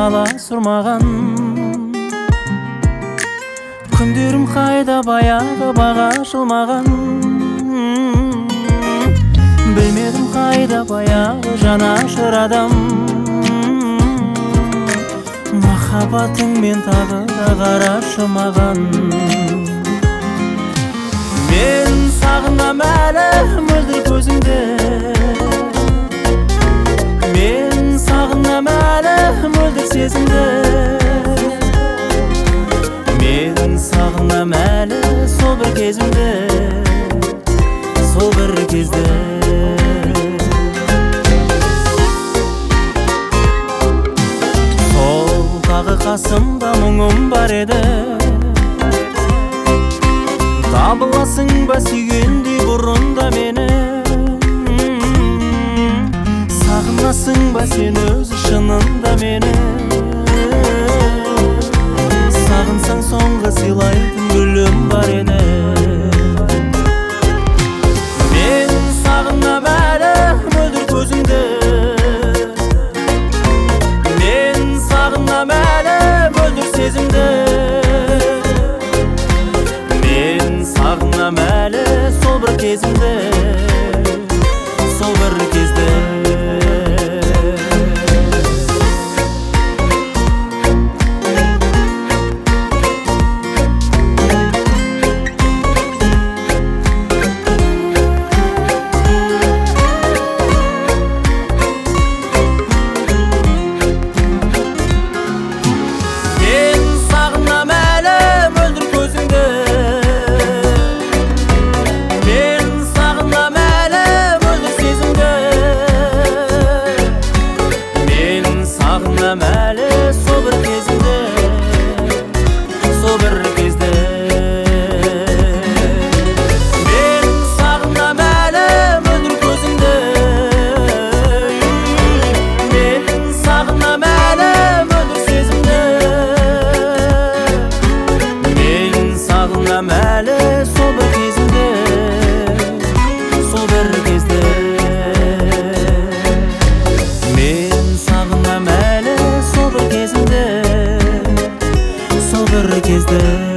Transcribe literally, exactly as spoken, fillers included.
талас урмаган. Күндөрүм кайда баягы багашылмаган. Билмедим кайда баягы жанашыр адам. Махаббатың мен тагы да карашымаган. Мен сагынам әлі мөлдір көзіңді. Мен сагынам әлі мөлдір сезімді. Мен сагынам әлі сол бір кезімді, сол бір кезді. Сол тағы қасымда мұңым бар еді. Табыласың ба сүйгендей бұрында мені? Сағынасың ба сен өзі шынында мені? Сағынсаң соңғы сыйлайтын гүлім бар еді. Мен сағынам әлі мөлдір көзіңді. Мен сағынам әлі мөлдір сезімді. Сағынам әлі сол бір кезімді, сол бір кезді. Мен сағынам әлі мөлдір көзіңді. Сағынам әлі сол бір кезімді, сол бір кезді. Мен сағынам әлі мөлдір көзіңді. Мен сағынам әлі мөлдір сезімді. Мен сағынам әлі сол бір кезімді, сол бір кезді. Сағынам әлі сол бір кезімді, сол бір кезді.